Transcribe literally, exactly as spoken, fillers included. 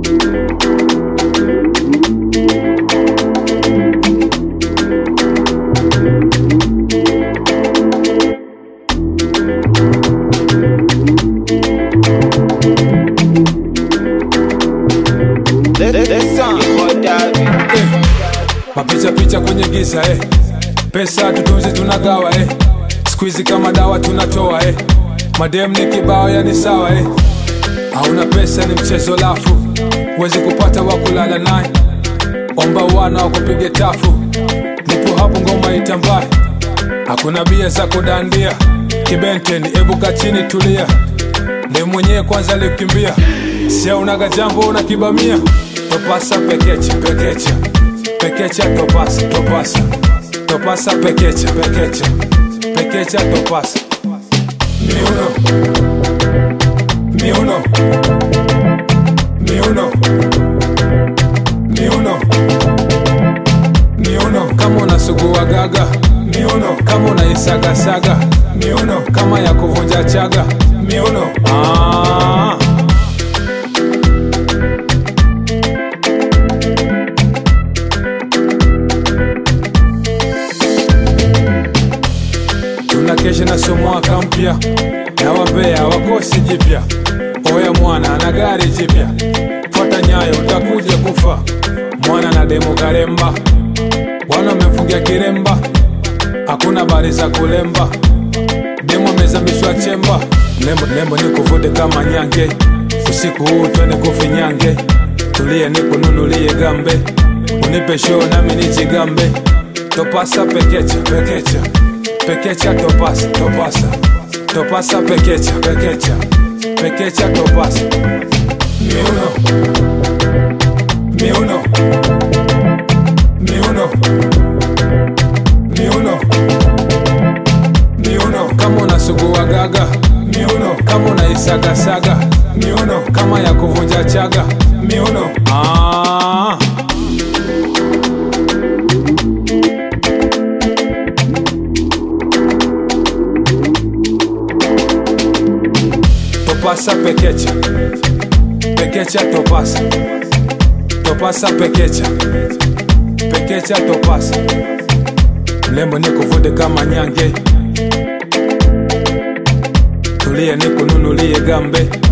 Mapicha picha kwenye giza eh. Pesa tutunze tunagawa eh. Squeeze kama dawa tunatoa eh. Madem ni kibao yani sawa eh. Hauna pesa ni mchezo lafu, huwezi kupata wakulala naye. Omba wana wakupige tafu, nipo hapo ngoma itambaye. Hakuna bia za kudandia, kibenteni ebuka chini tulia. Ni mwenyewe kwanza likimbia, sia unaga jambo unakibamia. Topasa pekecha, pekecha Pekecha topasa, topasa Topasa pekecha, pekecha Pekecha topasa. Miuno Miuno Miuno Miuno Miuno kama unasugua gaga. Miuno kama unaisaga saga. Miuno kama ya kuvunja chaga. Miuno ah. Kesha na somo akampia, na wabea wakosi jipya. Oya mwana ana gari jipya, fuata nyayo utakuja kufa. Mwana na demo karemba, wana mefungia kiremba. Hakuna bari za kulemba, demo mezambishwa chemba. Lembo lembo ni kuvute kama nyange, usiku huu twende kufinyange. Tulie ni kununulie gambe, unipe show nami nijigambe. Topasa pekecha, pekecha Pekecha topasa, topasa Topasa pekecha, pekecha Pekecha topasa. Miuno Miuno Miuno Miuno Miuno kama unasugua gaga. Miuno kama unaisaga saga. Miuno kama ya kuvunja chaga. Miuno ah. Topasa pekecha, pekecha topasa Topasa pekecha, pekecha topasa. Mlembo ni kuvude kama nyange, tulie ni kununulie gambe.